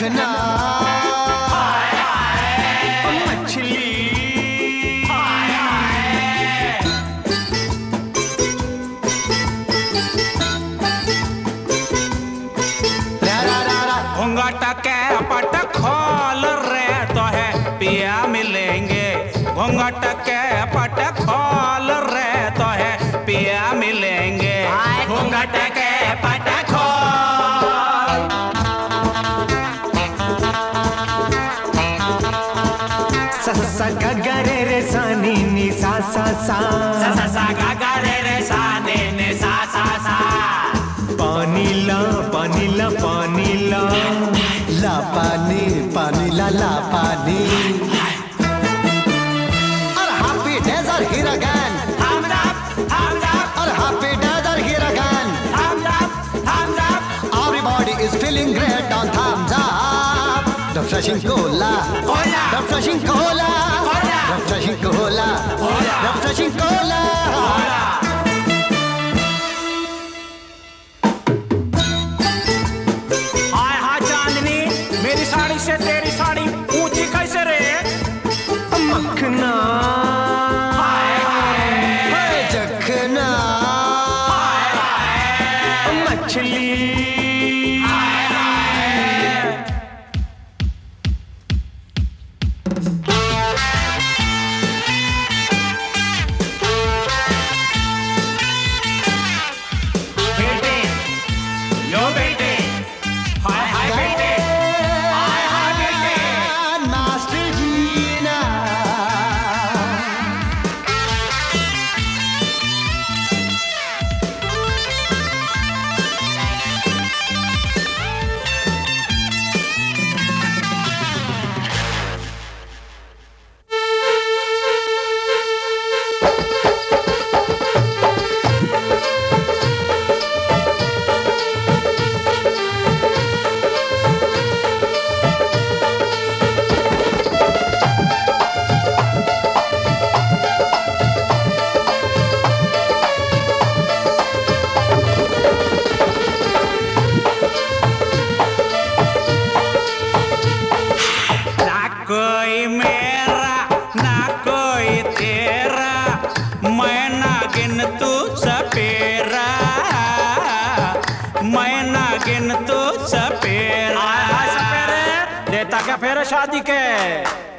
चखना मछली घूंघट के पट खोल रे तो है पिया मिलेंगे। घूंघट के पट खोल रे तो है पिया मिलेंगे। घूंघट के पट खोल। सा सा गा गा रे रे सा नी नी सा सा सा सा सा गा गा रे रे सा ने ने सा सा सा। पानी ला पानी ला पानी ला ला पानी पानी ला ला पानी। अरे happy desert here again. Thumbs up, thumbs up. अरे happy desert here again. Thumbs up, thumbs up. Everybody is feeling great on thumbs up. Refreshing cola, Cola. refreshing cola, Cola. refreshing cola, Cola. refreshing cola. हाय हाय चांदनी, मेरी साड़ी से तेरी साड़ी ऊंची कैसे रे? मखना चखना मछली बेटे, यो बेटे, हाय हाय बेटे, हाय हाय बेटे। मास्टर जीना ना कोई मेरा ना कोई तेरा, मैं ना गिन तू सपेरा, मैं ना गिन तू सपेरा। देता क्या फेर शादी के।